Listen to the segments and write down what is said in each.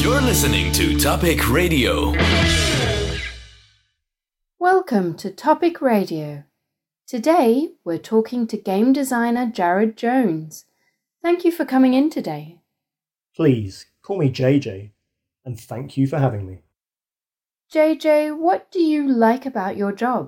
You're listening to Topic Radio. Welcome to Topic Radio. Today we're talking to game designer Jared Jones. Thank you for coming in today. Please call me JJ, and thank you for having me. JJ, what do you like about your job?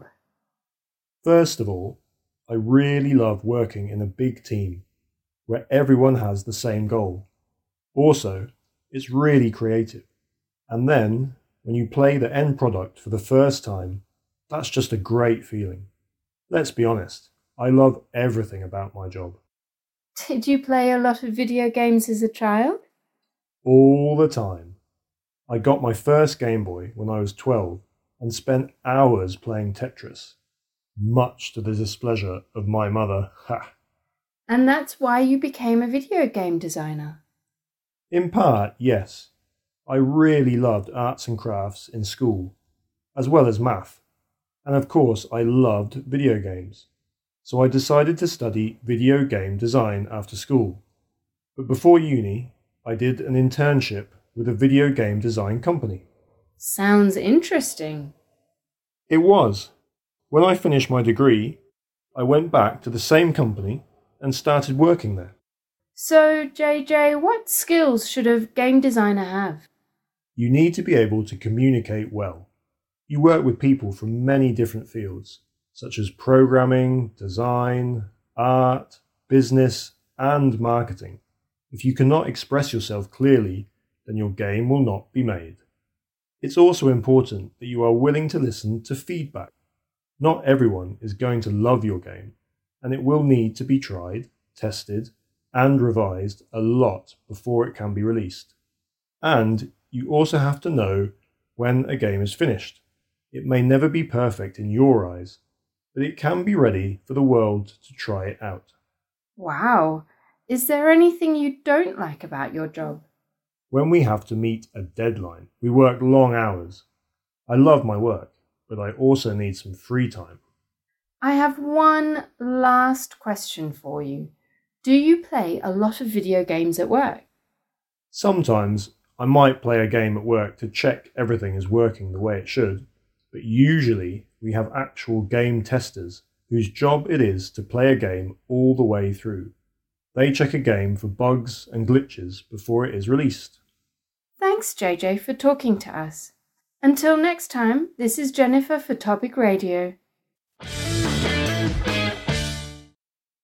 First of all, I really love working in a big team where everyone has the same goal. Also, it's really creative. And then, when you play the end product for the first time, that's just a great feeling. Let's be honest, I love everything about my job. Did you play a lot of video games as a child? All the time. I got my first Game Boy when I was 12 and spent hours playing Tetris, much to the displeasure of my mother. Ha! And that's why you became a video game designer? In part, yes. I really loved arts and crafts in school, as well as math. And of course, I loved video games. So I decided to study video game design after school. But before uni, I did an internship with a video game design company. Sounds interesting. It was. When I finished my degree, I went back to the same company and started working there. So, JJ, what skills should a game designer have? You need to be able to communicate well. You work with people from many different fields, such as programming, design, art, business, and marketing. If you cannot express yourself clearly, then your game will not be made. It's also important that you are willing to listen to feedback. Not everyone is going to love your game, and it will need to be tried, tested, and revised a lot before it can be released. And you also have to know when a game is finished. It may never be perfect in your eyes, but it can be ready for the world to try it out. Wow! Is there anything you don't like about your job? When we have to meet a deadline, we work long hours. I love my work, but I also need some free time. I have one last question for you. Do you play a lot of video games at work? Sometimes I might play a game at work to check everything is working the way it should, but usually we have actual game testers whose job it is to play a game all the way through. They check a game for bugs and glitches before it is released. Thanks, JJ, for talking to us. Until next time, this is Jennifer for Topic Radio.